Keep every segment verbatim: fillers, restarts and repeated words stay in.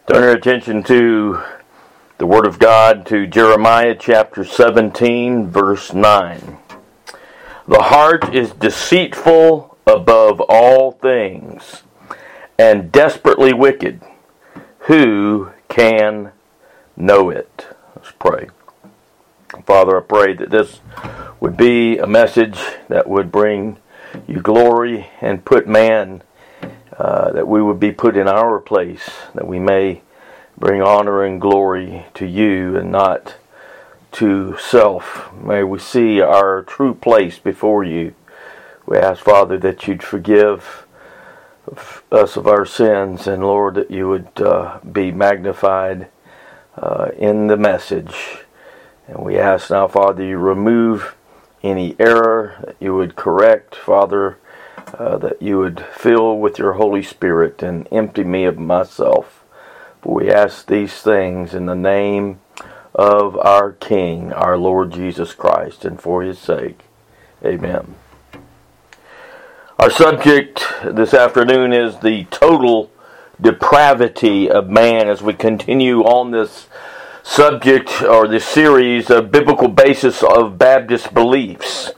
Turn our attention to the Word of God, to Jeremiah chapter seventeen, verse nine. The heart is deceitful above all things, and desperately wicked. Who can know it? Let's pray. Father, I pray that this would be a message that would bring you glory and put man, uh, that we would be put in our place, that we may bring honor and glory to you and not to self. May we see our true place before you. We ask, Father, that you'd forgive us of our sins, and Lord, that you would uh, be magnified uh, in the message. And we ask now, Father, you remove any error, that you would correct, Father, uh, that you would fill with your Holy Spirit and empty me of myself. For we ask these things in the name of our King, our Lord Jesus Christ, and for his sake. Amen. Our subject this afternoon is the total depravity of man, as we continue on this subject or this series of biblical basis of Baptist beliefs.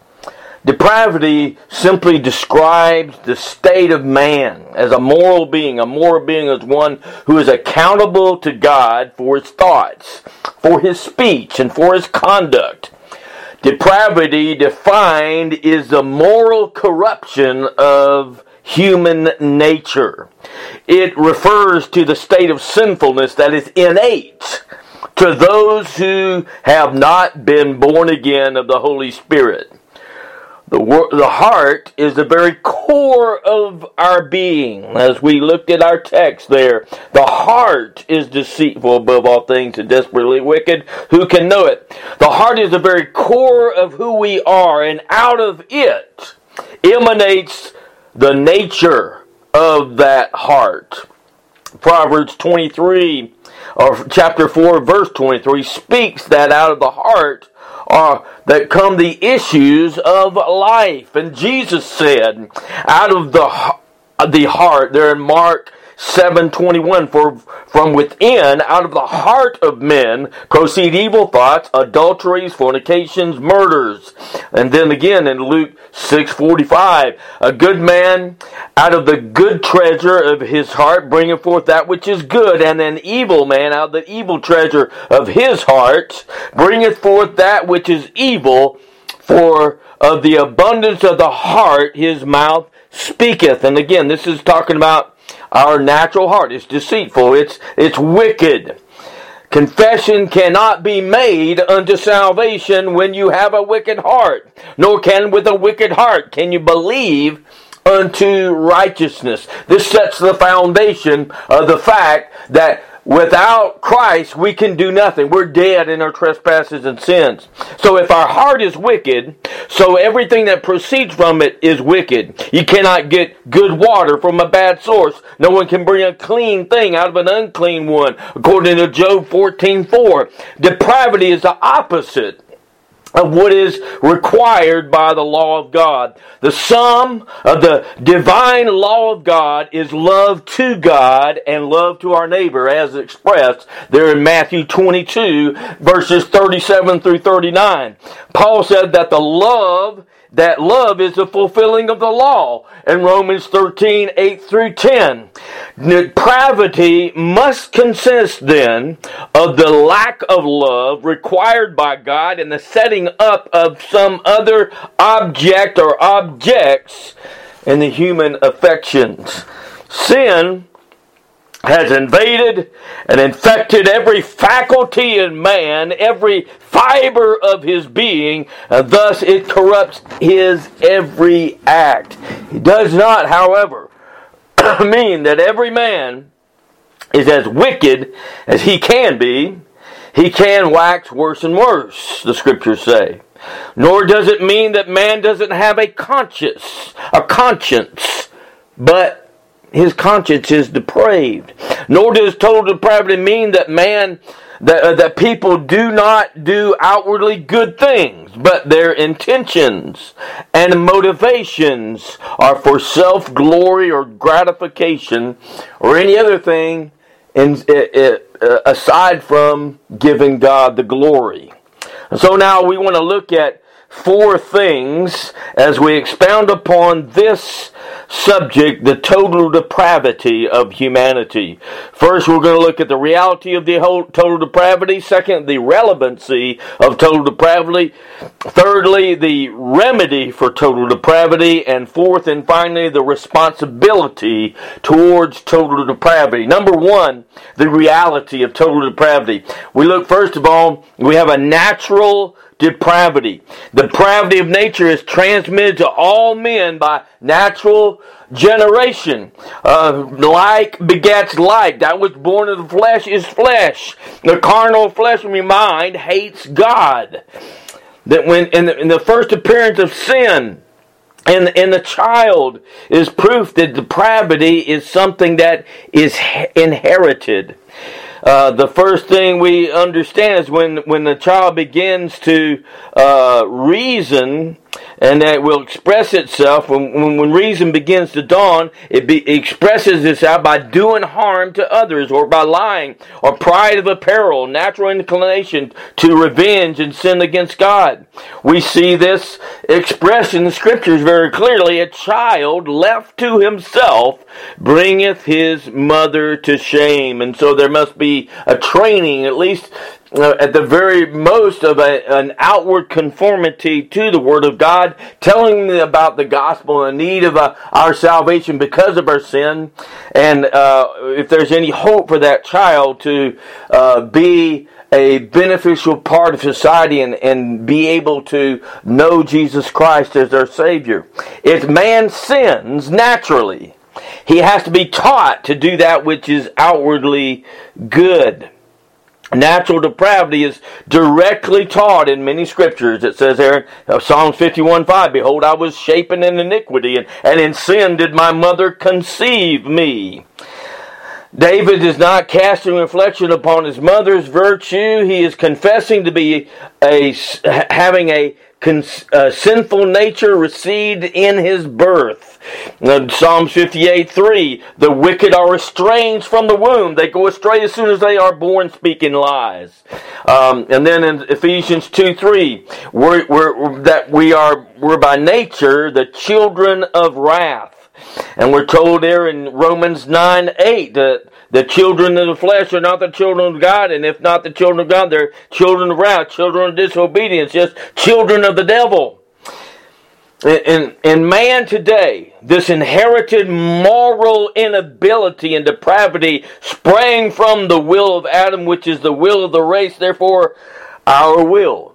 Depravity simply describes the state of man as a moral being. A moral being is one who is accountable to God for his thoughts, for his speech, and for his conduct. Depravity, defined, is the moral corruption of human nature. It refers to the state of sinfulness that is innate to those who have not been born again of the Holy Spirit. The, the heart is the very core of our being. As we looked at our text there, the heart is deceitful above all things and desperately wicked. Who can know it? The heart is the very core of who we are, and out of it emanates the nature of that heart. Proverbs twenty-three, or chapter four, verse twenty-three, speaks that out of the heart are that come the issues of life. And Jesus said, out of the the heart, there in Mark seven twenty-one, for from within, out of the heart of men, proceed evil thoughts, adulteries, fornications, murders. And then again in Luke six forty-five, a good man out of the good treasure of his heart bringeth forth that which is good, and an evil man out of the evil treasure of his heart bringeth forth that which is evil, for of the abundance of the heart his mouth speaketh. And again, this is talking about our natural heart. It's deceitful. It's it's wicked. Confession cannot be made unto salvation when you have a wicked heart. Nor can with a wicked heart can you believe unto righteousness. This sets the foundation of the fact that without Christ, we can do nothing. We're dead in our trespasses and sins. So if our heart is wicked, so everything that proceeds from it is wicked. You cannot get good water from a bad source. No one can bring a clean thing out of an unclean one, according to Job fourteen four. Depravity is the opposite of what is required by the law of God. The sum of the divine law of God is love to God and love to our neighbor, as expressed there in Matthew twenty-two, verses thirty-seven through thirty-nine. Paul said that the love That love is the fulfilling of the law in Romans thirteen, eight through ten. Depravity must consist then of the lack of love required by God and the setting up of some other object or objects in the human affections. Sin has invaded and infected every faculty in man, every fiber of his being, and thus it corrupts his every act. It does not, however, mean that every man is as wicked as he can be. He can wax worse and worse, the scriptures say. Nor does it mean that man doesn't have a conscience, a conscience, but his conscience is depraved. Nor does total depravity mean that man, that, uh, that people do not do outwardly good things, but their intentions and motivations are for self-glory or gratification or any other thing in, in, uh, aside from giving God the glory. And so now we want to look at four things as we expound upon this subject, the total depravity of humanity. First, we're going to look at the reality of the whole total depravity. Second, the relevancy of total depravity. Thirdly, the remedy for total depravity. And fourth and finally, the responsibility towards total depravity. Number one, the reality of total depravity. We look, first of all, we have a natural depravity. The depravity of nature is transmitted to all men by natural generation. Uh, like begets like. That which born of the flesh is flesh. The carnal fleshly mind hates God. That when in the, in the first appearance of sin in, in the child is proof that depravity is something that is inherited. Uh, the first thing we understand is when, when the child begins to uh, reason, and that will express itself, when, when, when reason begins to dawn, it, be, it expresses itself by doing harm to others, or by lying, or pride of apparel, natural inclination to revenge and sin against God. We see this expressed in the Scriptures very clearly. A child left to himself bringeth his mother to shame. And so there must be a training, at least uh, at the very most, of a, an outward conformity to the Word of God, telling them about the gospel and the need of uh, our salvation because of our sin, and uh, if there's any hope for that child to uh, be a beneficial part of society and, and be able to know Jesus Christ as their Savior. If man sins naturally, he has to be taught to do that which is outwardly good. Natural depravity is directly taught in many scriptures. It says there in Psalms fifty-one five, Behold, I was shapen in iniquity, and, and in sin did my mother conceive me. David is not casting reflection upon his mother's virtue. He is confessing to be a having a, a sinful nature received in his birth. In Psalms fifty-eight three, the wicked are estranged from the womb. They go astray as soon as they are born, speaking lies. Um, and then in Ephesians two three, we're, we're, that we are we're by nature the children of wrath. And we're told there in Romans nine eight that the children of the flesh are not the children of God, and if not the children of God, they're children of wrath, children of disobedience, just children of the devil. In, in man today, this inherited moral inability and depravity sprang from the will of Adam, which is the will of the race, therefore our will.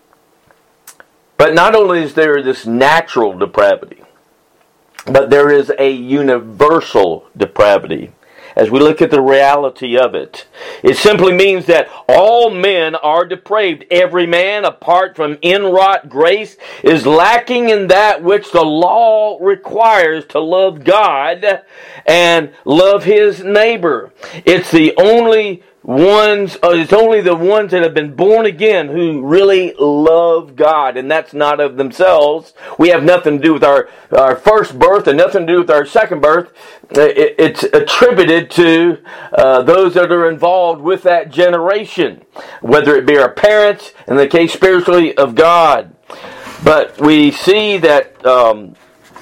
But not only is there this natural depravity, but there is a universal depravity. As we look at the reality of it, it simply means that all men are depraved. Every man, apart from inwrought grace, is lacking in that which the law requires to love God and love his neighbor. It's the only ones, uh, it's only the ones that have been born again who really love God, and that's not of themselves. We have nothing to do with our, our first birth and nothing to do with our second birth. It, it's attributed to uh, those that are involved with that generation, whether it be our parents, in the case spiritually of God. But we see that um,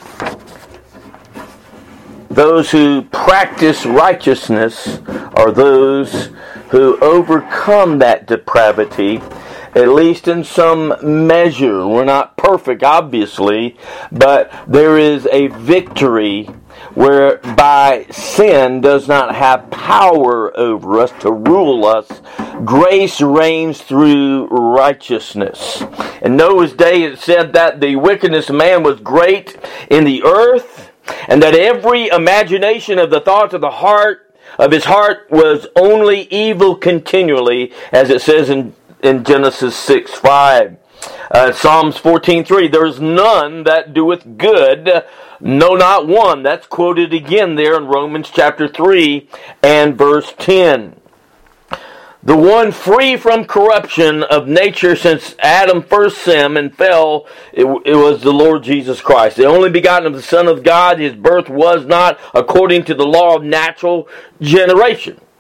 those who practice righteousness are those who overcome that depravity, at least in some measure. We're not perfect, obviously, but there is a victory whereby sin does not have power over us to rule us. Grace reigns through righteousness. In Noah's day it said that the wickedness of man was great in the earth, and that every imagination of the thoughts of the heart of his heart was only evil continually, as it says in, in Genesis six five. Uh, Psalms fourteen three, there is none that doeth good, no, not one. That's quoted again there in Romans chapter three and verse ten. The one free from corruption of nature since Adam first sinned and fell, it, it was the Lord Jesus Christ. The only begotten of the Son of God, his birth was not according to the law of natural generation.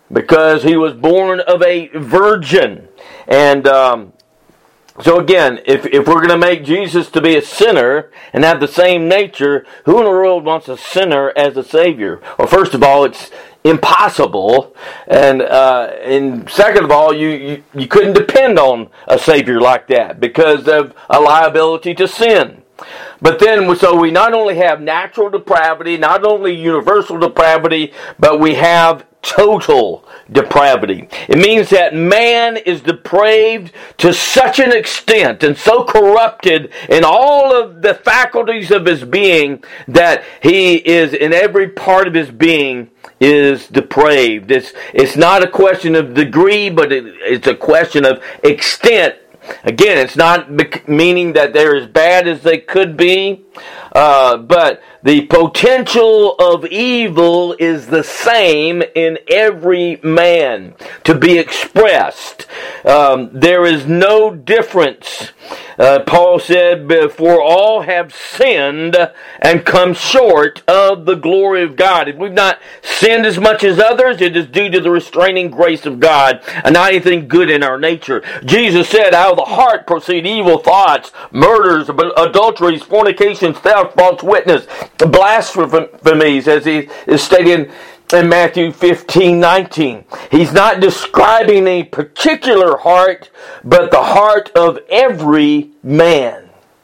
because he was born of a virgin. And um, so again, if, if we're going to make Jesus to be a sinner and have the same nature, who in the world wants a sinner as a Savior? Well, first of all, it's impossible. And uh, and second of all, you, you, you couldn't depend on a Savior like that because of a liability to sin. But then, so we not only have natural depravity, not only universal depravity, but we have total depravity. It means that man is depraved to such an extent and so corrupted in all of the faculties of his being that he is, in every part of his being, is depraved. It's, it's not a question of degree, but it, it's a question of extent. Again, it's not meaning that they're as bad as they could be, uh, but the potential of evil is the same in every man to be expressed. Um, there is no difference. Uh, Paul said, "For all have sinned and come short of the glory of God." If we've not sinned as much as others, it is due to the restraining grace of God and not anything good in our nature. Jesus said, "Out of the heart proceed evil thoughts, murders, adulteries, fornications, theft, false witness, blasphemies," as he is stated in Matthew fifteen nineteen. He's not describing a particular heart, but the heart of every man.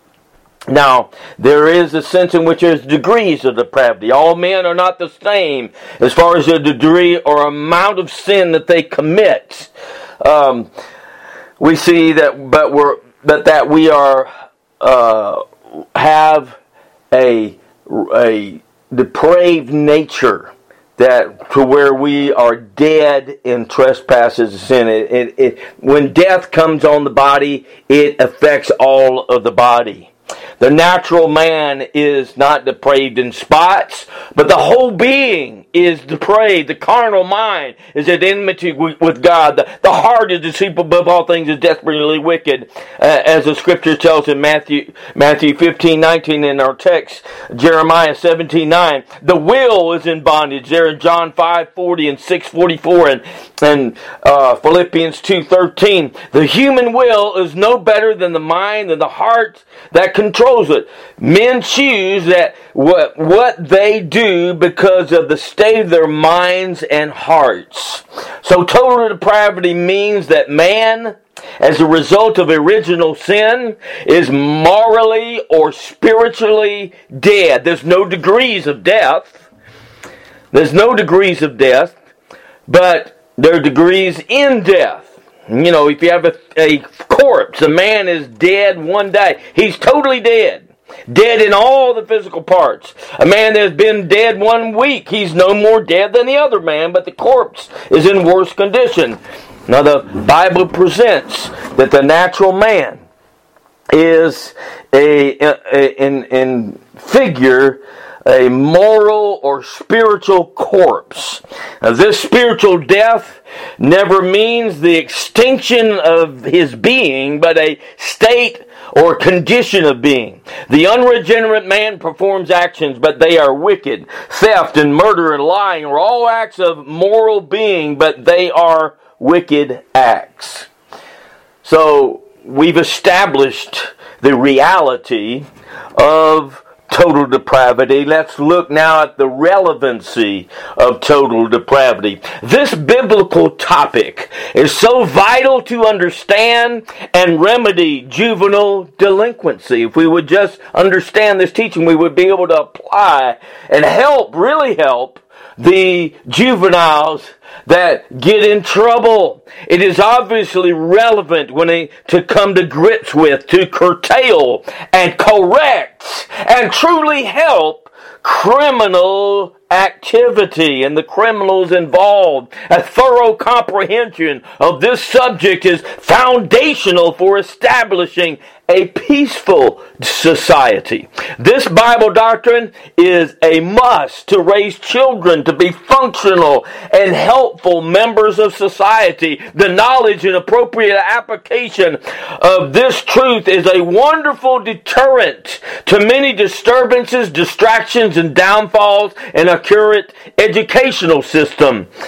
Now, there is a sense in which there's degrees of depravity. All men are not the same as far as the degree or amount of sin that they commit. Um, we see that, but we're, but that we are uh, have a a depraved nature. That to where we are dead in trespasses and sin. It, it, it, when death comes on the body, it affects all of the body. The natural man is not depraved in spots, but the whole being is depraved. The carnal mind is at enmity with God. The, the heart is deceitful above all things, is desperately wicked, uh, as the Scripture tells in Matthew Matthew fifteen nineteen in our text, Jeremiah seventeen nine. The will is in bondage there in John five forty and six forty-four and and uh, Philippians two thirteen. The human will is no better than the mind and the heart that controls it. Men choose that what, what they do because of the state of their minds and hearts. So total depravity means that man, as a result of original sin, is morally or spiritually dead. There's no degrees of death. There's no degrees of death, but there are degrees in death. You know, if you have a, a corpse, a man is dead one day. He's totally dead. Dead in all the physical parts. A man that's been dead one week, he's no more dead than the other man, but the corpse is in worse condition. Now, the Bible presents that the natural man is a, a, a in, in figure a moral or spiritual corpse. Now, this spiritual death never means the extinction of his being, but a state or condition of being. The unregenerate man performs actions, but they are wicked. Theft and murder and lying are all acts of moral being, but they are wicked acts. So, we've established the reality of total depravity. Let's look now at the relevancy of total depravity. This biblical topic is so vital to understand and remedy juvenile delinquency. If we would just understand this teaching, we would be able to apply and help, really help, the juveniles that get in trouble. It is obviously relevant when they, to come to grips with, to curtail and correct and truly help criminal activity and the criminals involved. A thorough comprehension of this subject is foundational for establishing a peaceful society. This Bible doctrine is a must to raise children to be functional and helpful members of society. The knowledge and appropriate application of this truth is a wonderful deterrent to many disturbances, distractions, and downfalls in a current educational system.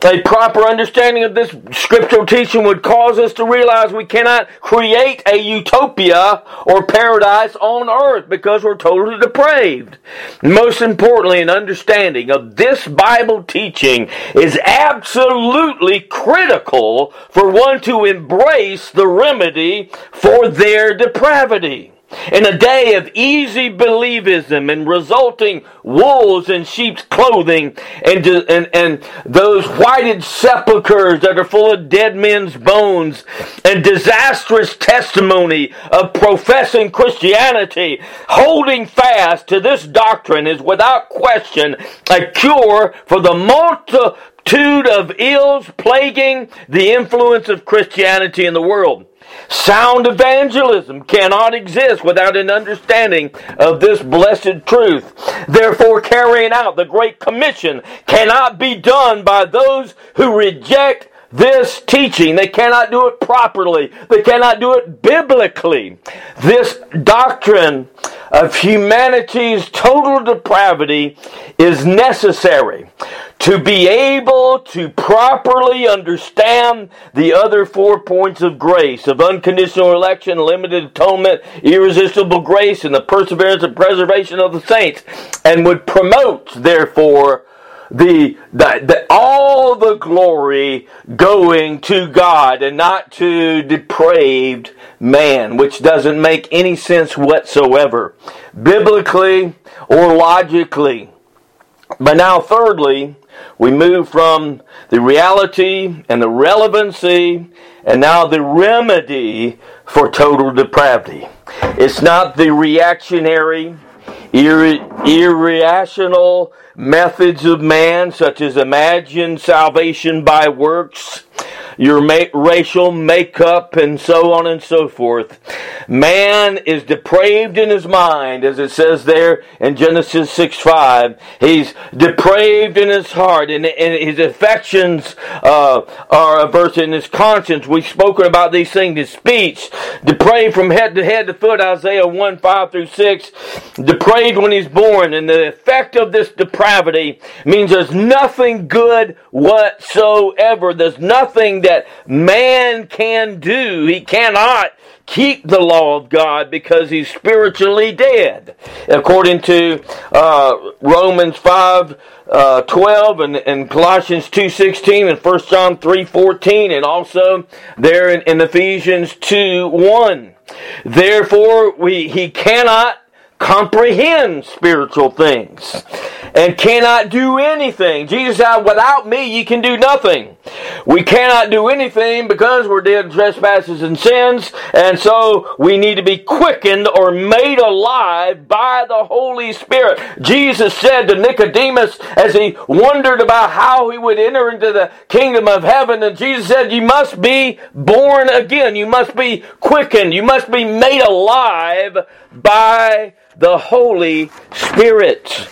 A proper understanding of this scriptural teaching would cause us to realize we cannot create a utopia or paradise on earth because we're totally depraved. Most importantly, an understanding of this Bible teaching is absolutely critical for one to embrace the remedy for their depravity. In a day of easy believism and resulting wolves in sheep's clothing and, and, and those whited sepulchres that are full of dead men's bones and disastrous testimony of professing Christianity, holding fast to this doctrine is without question a cure for the multitude of ills plaguing the influence of Christianity in the world. Sound evangelism cannot exist without an understanding of this blessed truth. Therefore, carrying out the Great Commission cannot be done by those who reject this teaching. They cannot do it properly. They cannot do it biblically. This doctrine of humanity's total depravity is necessary to be able to properly understand the other four points of grace, of unconditional election, limited atonement, irresistible grace, and the perseverance and preservation of the saints, and would promote, therefore, the, the, the all the glory going to God and not to depraved man, which doesn't make any sense whatsoever, biblically or logically. But now, thirdly, we move from the reality and the relevancy and now the remedy for total depravity. It's not the reactionary, irre- irrational methods of man, such as imagined salvation by works, your ma- racial makeup, and so on and so forth. Man is depraved in his mind, as it says there in Genesis six five. He's depraved in his heart, and, and his affections uh, are averse in his conscience. We've spoken about these things. His speech, depraved from head to head to foot, Isaiah one five through six. Depraved when he's born, and the effect of this depravity means there's nothing good whatsoever. There's nothing that man can do. He cannot keep the law of God because he's spiritually dead. According to uh, Romans five uh, twelve and, and Colossians two sixteen and First John three fourteen, and also there in, in Ephesians two one. Therefore, we he cannot comprehend spiritual things and cannot do anything. Jesus said, without me you can do nothing. We cannot do anything because we're dead in trespasses and sins, and so we need to be quickened or made alive by the Holy Spirit. Jesus said to Nicodemus as he wondered about how he would enter into the kingdom of heaven, and Jesus said, you must be born again. You must be quickened. You must be made alive by the Holy Spirit.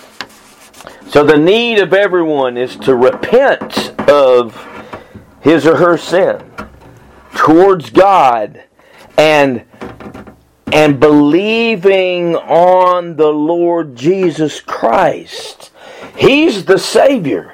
So the need of everyone is to repent of his or her sin towards God and and believing on the Lord Jesus Christ. He's the Savior.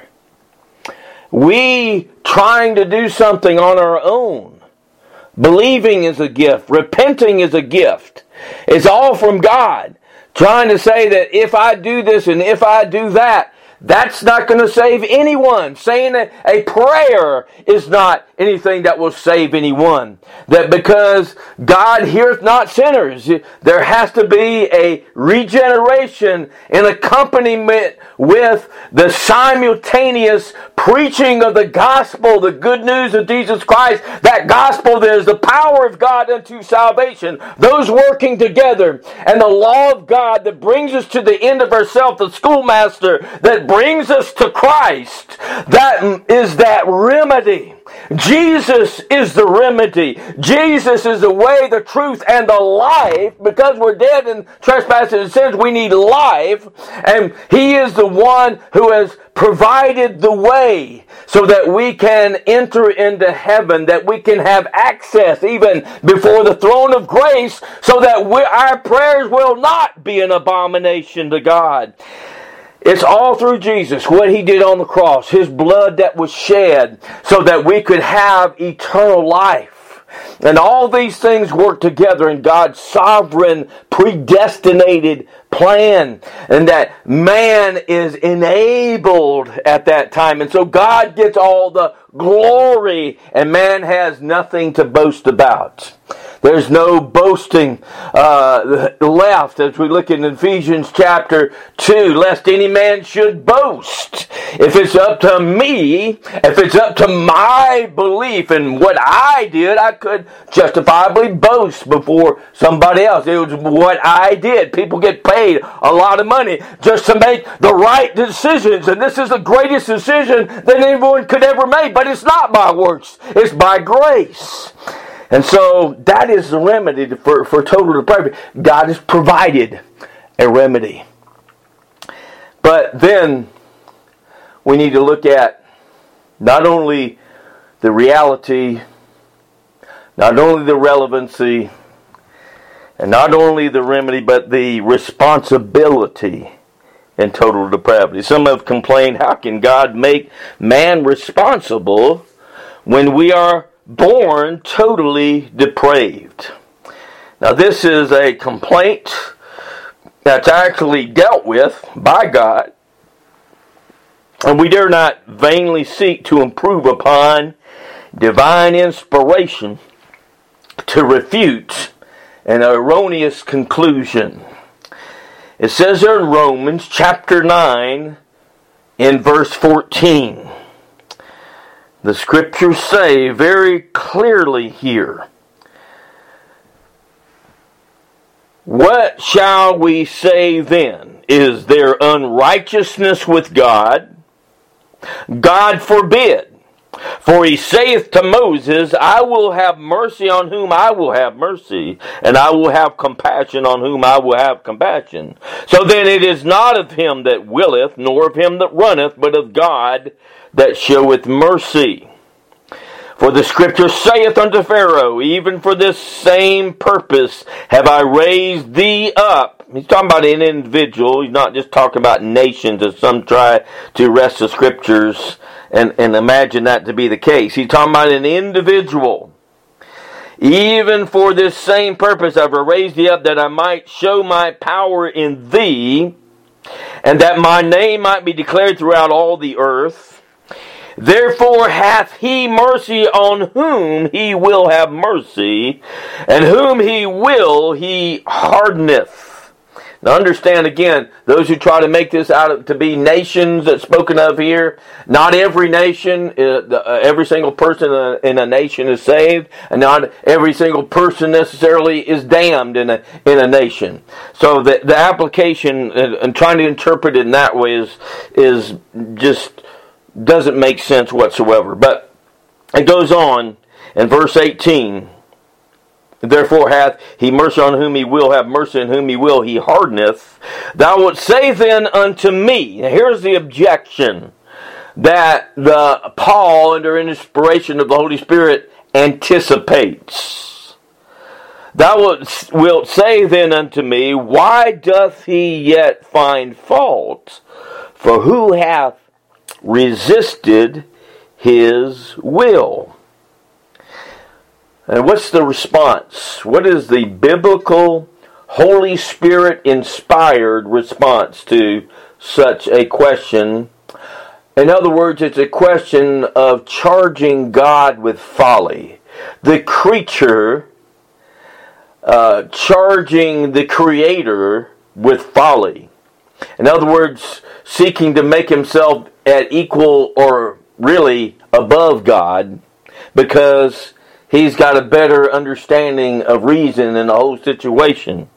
We trying to do something on our own. Believing is a gift. Repenting is a gift. It's all from God. Trying to say that if I do this and if I do that, that's not going to save anyone. Saying a, a prayer is not anything that will save anyone. That because God heareth not sinners, there has to be a regeneration in accompaniment with the simultaneous preaching of the gospel, the good news of Jesus Christ. That gospel that is the power of God unto salvation. Those working together. And the law of God that brings us to the end of ourselves, the schoolmaster that brings us to Christ. That is that remedy. Jesus is the remedy. Jesus is the way, the truth, and the life. Because we're dead in trespasses and sins, we need life. And He is the one who has provided the way so that we can enter into heaven, that we can have access even before the throne of grace, so that we, our prayers will not be an abomination to God. It's all through Jesus, what He did on the cross, His blood that was shed so that we could have eternal life. And all these things work together in God's sovereign, predestinated plan. And that man is enabled at that time. And so God gets all the glory and man has nothing to boast about. There's no boasting uh, left as we look in Ephesians chapter two, lest any man should boast. If it's up to me, if it's up to my belief in what I did, I could justifiably boast before somebody else. It was what I did. People get paid a lot of money just to make the right decisions, and this is the greatest decision that anyone could ever make, but it's not by works. It's by grace. And so that is the remedy for, for total depravity. God has provided a remedy. But then we need to look at not only the reality, not only the relevancy, and not only the remedy, but the responsibility in total depravity. Some have complained, how can God make man responsible when we are born totally depraved? Now this is a complaint that's actually dealt with by God, and we dare not vainly seek to improve upon divine inspiration to refute an erroneous conclusion. It says there in Romans chapter nine in verse fourteen. The scriptures say very clearly here, what shall we say then? Is there unrighteousness with God? God forbid. For he saith to Moses, I will have mercy on whom I will have mercy, and I will have compassion on whom I will have compassion. So then it is not of him that willeth, nor of him that runneth, but of God that showeth mercy. For the scripture saith unto Pharaoh, even for this same purpose have I raised thee up. He's talking about an individual. He's not just talking about nations, as some try to wrest the scriptures and, and imagine that to be the case. He's talking about an individual. Even for this same purpose have I raised thee up, that I might show my power in thee, and that my name might be declared throughout all the earth. Therefore hath he mercy on whom he will have mercy, and whom he will he hardeneth. Now understand again, those who try to make this out of, to be nations that's spoken of here, not every nation, uh, the, uh, every single person in a, in a nation is saved, and not every single person necessarily is damned in a in a nation. So the the application and, and trying to interpret it in that way is is just doesn't make sense whatsoever. But it goes on in verse eighteen. Therefore hath he mercy on whom he will have mercy, and whom he will he hardeneth. Thou wilt say then unto me, now here's the objection that the Paul, under inspiration of the Holy Spirit, anticipates. Thou wilt, wilt say then unto me, why doth he yet find fault? For who hath resisted his will? And what's the response? What is the biblical, Holy Spirit inspired response to such a question? In other words, it's a question of charging God with folly. The creature uh, charging the Creator with folly. In other words, seeking to make himself at equal or really above God, because he's got a better understanding of reason in the whole situation.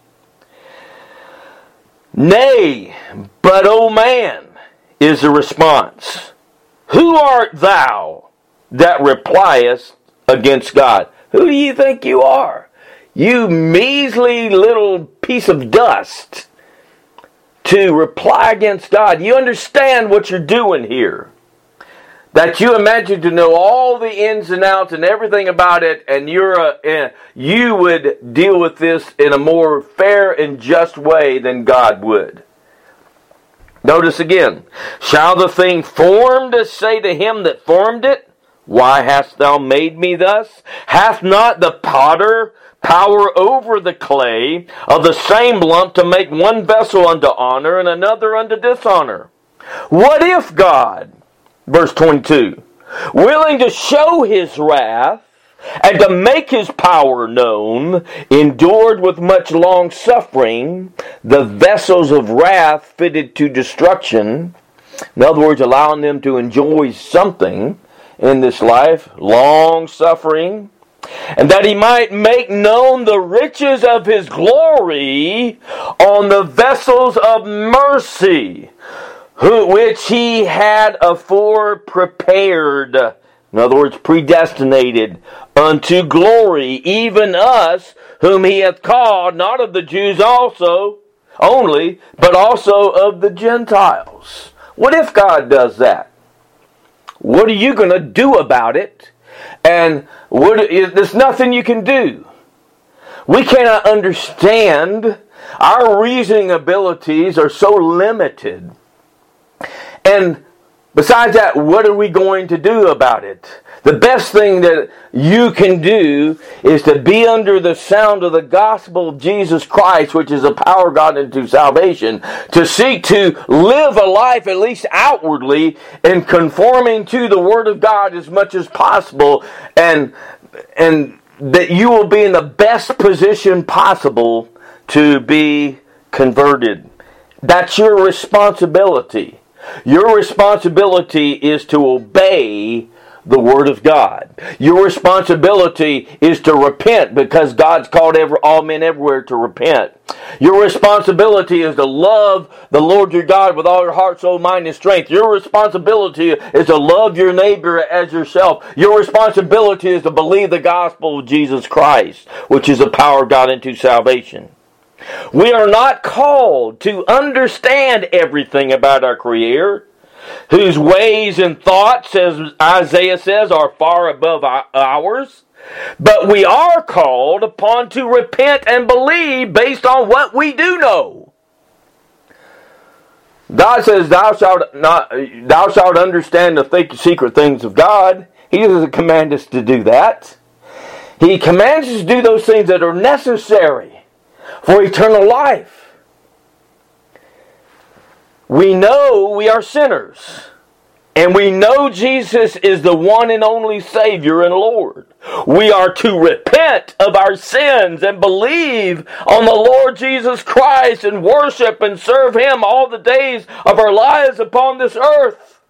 Nay, but O man, is the response. Who art thou that repliest against God? Who do you think you are? You measly little piece of dust to reply against God. You understand what you're doing here. That you imagine to know all the ins and outs and everything about it, and you're a, you would deal with this in a more fair and just way than God would. Notice again. Shall the thing formed say to him that formed it, why hast thou made me thus? Hath not the potter power over the clay of the same lump to make one vessel unto honor and another unto dishonor? What if God, verse twenty-two, willing to show his wrath and to make his power known, endured with much long suffering the vessels of wrath fitted to destruction? In other words, allowing them to enjoy something in this life, long suffering, and that he might make known the riches of his glory on the vessels of mercy, who, which he had afore prepared. In other words, predestinated unto glory, even us, whom he hath called, not of the Jews also, only, but also of the Gentiles. What if God does that? What are you going to do about it? And what, there's nothing you can do. We cannot understand. Our reasoning abilities are so limited. And besides that, what are we going to do about it? The best thing that you can do is to be under the sound of the gospel of Jesus Christ, which is the power of God unto salvation, to seek to live a life, at least outwardly, in conforming to the Word of God as much as possible, and, and that you will be in the best position possible to be converted. That's your responsibility. Your responsibility is to obey the Word of God. Your responsibility is to repent, because God's called every, all men everywhere to repent. Your responsibility is to love the Lord your God with all your heart, soul, mind, and strength. Your responsibility is to love your neighbor as yourself. Your responsibility is to believe the gospel of Jesus Christ, which is the power of God unto salvation. We are not called to understand everything about our Creator, whose ways and thoughts, as Isaiah says, are far above ours. But we are called upon to repent and believe based on what we do know. God says, thou shalt not, thou shalt understand the think, secret things of God. He doesn't command us to do that. He commands us to do those things that are necessary for eternal life. We know we are sinners, and we know Jesus is the one and only Savior and Lord. We are to repent of our sins and believe on the Lord Jesus Christ and worship and serve Him all the days of our lives upon this earth.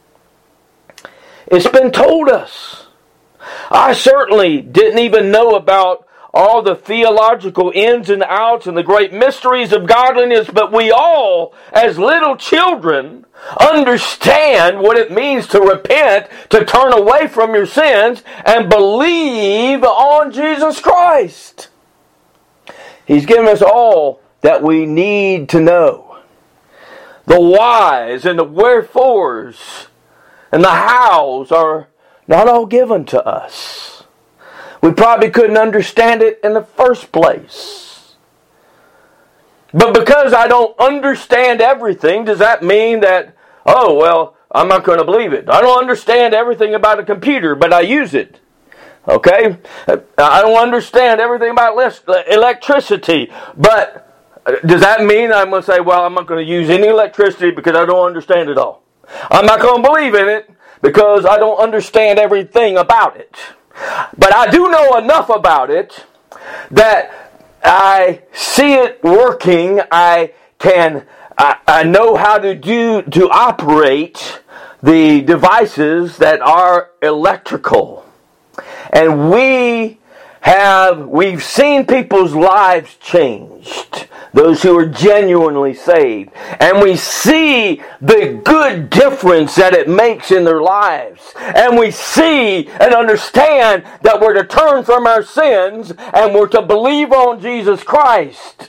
It's been told us. I certainly didn't even know about all the theological ins and outs and the great mysteries of godliness, but we all, as little children, understand what it means to repent, to turn away from your sins, and believe on Jesus Christ. He's given us all that we need to know. The whys and the wherefores and the hows are not all given to us. We probably couldn't understand it in the first place. But because I don't understand everything, does that mean that, oh, well, I'm not going to believe it? I don't understand everything about a computer, but I use it. Okay? I don't understand everything about electricity, but does that mean I'm going to say, well, I'm not going to use any electricity because I don't understand it all? I'm not going to believe in it because I don't understand everything about it. But I do know enough about it that I see it working. I can, I, I know how to do, to operate the devices that are electrical. And we have, we've seen people's lives changed. Those who are genuinely saved. And we see the good difference that it makes in their lives. And we see and understand that we're to turn from our sins and we're to believe on Jesus Christ.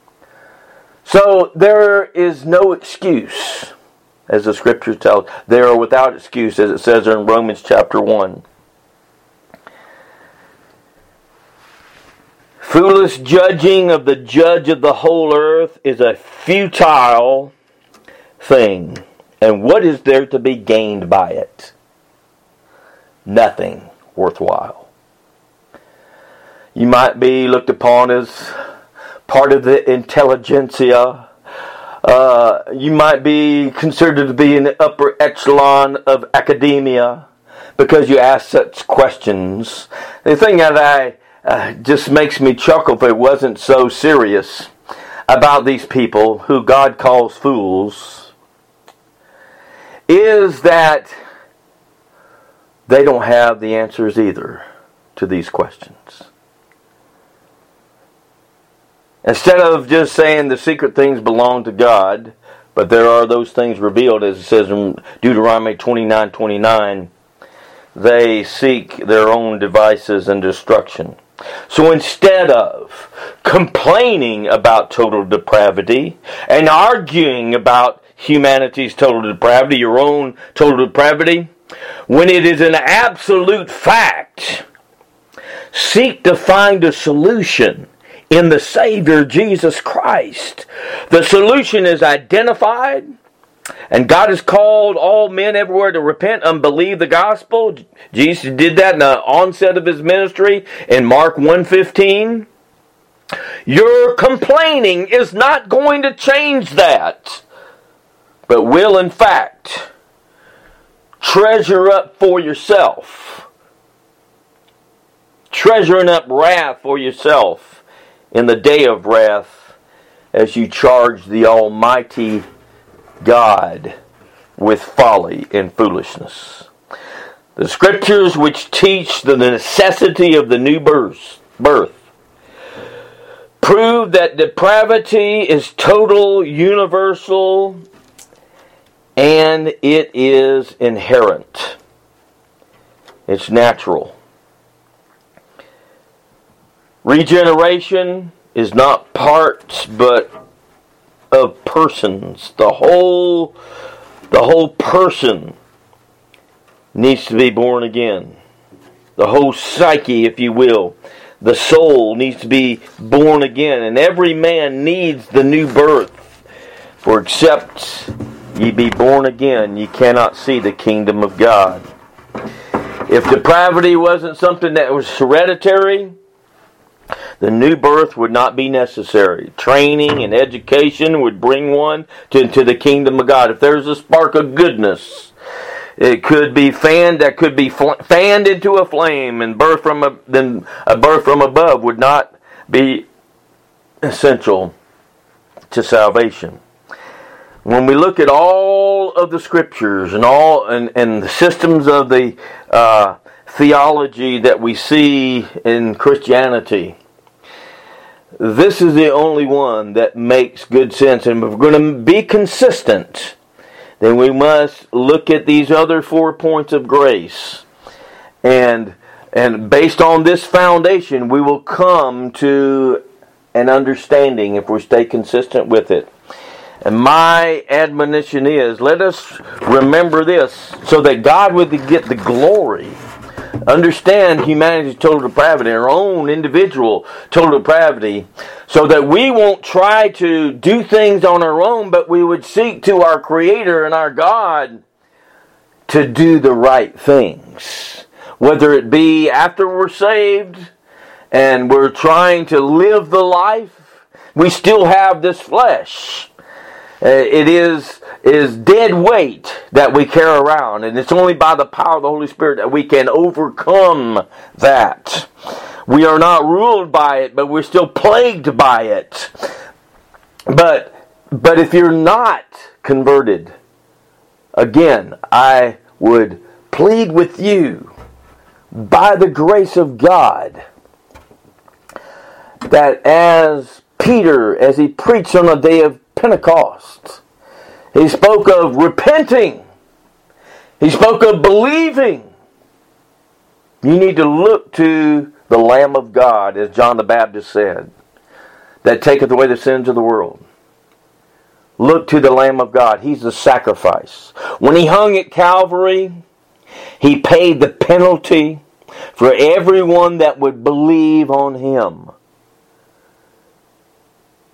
So there is no excuse, as the Scriptures tell us. They are without excuse, as it says in Romans chapter one. Foolish judging of the judge of the whole earth is a futile thing. And what is there to be gained by it? Nothing worthwhile. You might be looked upon as part of the intelligentsia. Uh, you might be considered to be in the upper echelon of academia because you ask such questions. The thing that I uh, just makes me chuckle, if it wasn't so serious, about these people who God calls fools, is that they don't have the answers either to these questions. Instead of just saying the secret things belong to God, but there are those things revealed, as it says in Deuteronomy twenty-nine twenty-nine, they seek their own devices and destruction. So instead of complaining about total depravity and arguing about humanity's total depravity, your own total depravity, when it is an absolute fact, seek to find a solution in the Savior Jesus Christ. The solution is identified, and God has called all men everywhere to repent and believe the gospel. Jesus did that in the onset of His ministry in Mark one fifteen. Your complaining is not going to change that, but will in fact treasure up for yourself. Treasuring up wrath for yourself in the day of wrath as you charge the Almighty God with folly and foolishness. The Scriptures which teach the necessity of the new birth, birth prove that depravity is total, universal, and it is inherent. It's natural. Regeneration is not parts, but of persons. The whole, the whole person needs to be born again. The whole psyche, if you will, the soul needs to be born again. And every man needs the new birth. For except ye be born again, ye cannot see the kingdom of God. If depravity wasn't something that was hereditary, the new birth would not be necessary. Training and education would bring one to, to the kingdom of God. If there's a spark of goodness, it could be fanned. That could be fl- fanned into a flame, and birth from a, then a birth from above would not be essential to salvation. When we look at all of the Scriptures and all and, and the systems of the uh, theology that we see in Christianity, this is the only one that makes good sense. And if we're going to be consistent, then we must look at these other four points of grace. And, and based on this foundation, we will come to an understanding if we stay consistent with it. And my admonition is, let us remember this so that God would get the glory. Understand humanity's total depravity, our own individual total depravity, so that we won't try to do things on our own, but we would seek to our Creator and our God to do the right things. Whether it be after we're saved and we're trying to live the life, we still have this flesh. Uh, it is is dead weight that we carry around, and it's only by the power of the Holy Spirit that we can overcome that. We are not ruled by it, but we're still plagued by it. But but if you're not converted, again, I would plead with you, by the grace of God, that as Peter, as he preached on the day of Pentecost, he spoke of repenting. He spoke of believing. You need to look to the Lamb of God, as John the Baptist said, that taketh away the sins of the world. Look to the Lamb of God. He's the sacrifice. When He hung at Calvary, He paid the penalty for everyone that would believe on Him.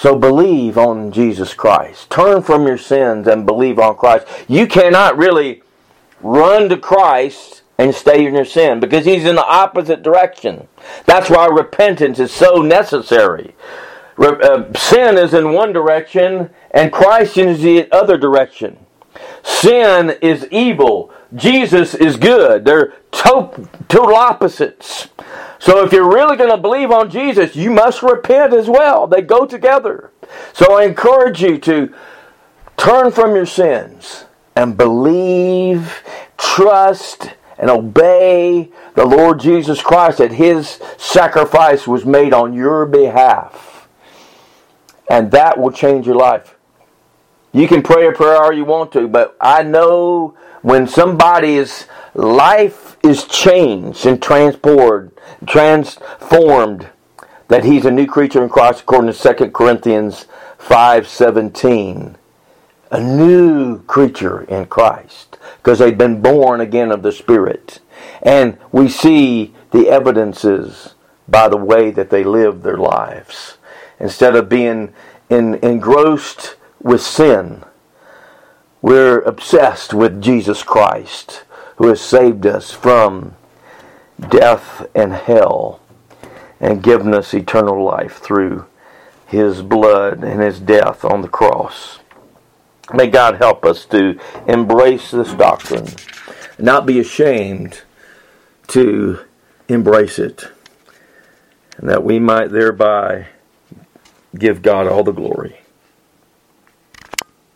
So believe on Jesus Christ. Turn from your sins and believe on Christ. You cannot really run to Christ and stay in your sin, because He's in the opposite direction. That's why repentance is so necessary. Re- uh, sin is in one direction, and Christ is the other direction. Sin is evil. Jesus is good. They're to- total opposites. So if you're really going to believe on Jesus, you must repent as well. They go together. So I encourage you to turn from your sins and believe, trust, and obey the Lord Jesus Christ, that His sacrifice was made on your behalf. And that will change your life. You can pray a prayer all you want to, but I know when somebody's life is changed and transported, transformed, that he's a new creature in Christ, according to Second Corinthians five seventeen. A new creature in Christ, because they've been born again of the Spirit. And we see the evidences by the way that they live their lives. Instead of being in, engrossed with sin, we're obsessed with Jesus Christ, who has saved us from death and hell and given us eternal life through His blood and His death on the cross. May God help us to embrace this doctrine, not be ashamed to embrace it, and that we might thereby give God all the glory.